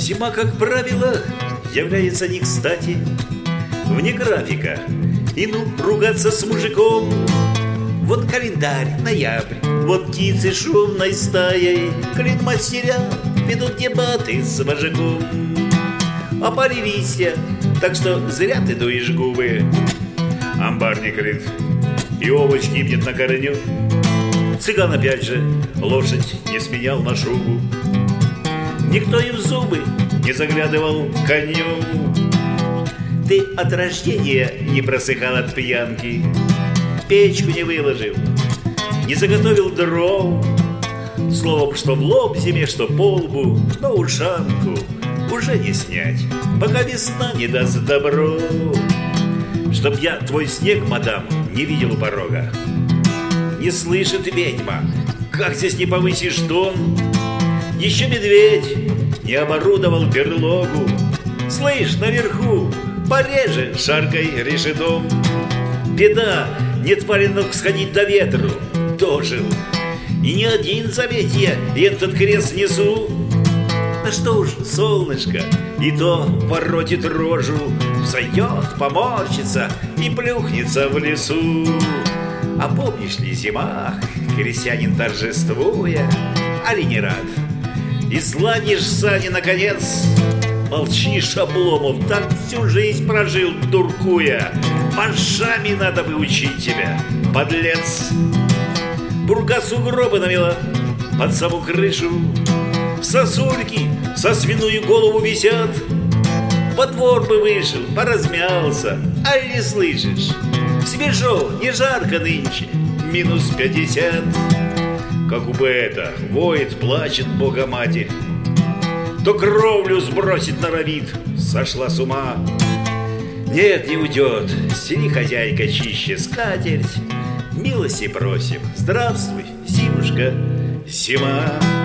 Зима, как правило, является не кстати, вне графика, и ну ругаться с мужиком. Вот календарь, ноябрь, вот птицы шумной стаей, клин мастеря ведут дебаты с вожаком. А паре листья, так что зря ты дуешь губы. Амбарник крыт, и овощ гибнет на корню. Цыган опять же лошадь не сменял на шубу. Никто и в зубы не заглядывал коню. Ты от рождения не просыхал от пьянки, печку не выложил, не заготовил дров. Словом, что в лоб зиме, что по лбу, но ушанку уже не снять, пока весна не даст добро. Чтоб я твой снег, мадам, не видел у порога. Не слышит ведьма, как здесь не повысишь тон. Еще медведь не оборудовал берлогу. Слышь, наверху пореже шаркой решетом. Беда, нет валенок сходить до ветру. Дожил, и не один, заметь я этот крест несу. Да что уж, солнышко, и то воротит рожу, взойдет, поморщится и плюхнется в лесу. А помнишь ли, зима, крестьянин торжествуя, али не рад? И сладишь сани, наконец. Молчишь, Обломов, так всю жизнь прожил, дуркуя. Маршами надо бы учить тебя, подлец. Бурга сугробы навела под саму крышу. Сосульки со свиную голову висят. Во двор бы вышел, поразмялся, а не слышишь? Свежо, не жарко нынче, минус 50. Как у поэта воет, плачет Богоматерь, то кровлю сбросить норовит, сошла с ума. Нет, не уйдет, стели, хозяйка, чище скатерть. Милости просим, здравствуй, зимушка, зима.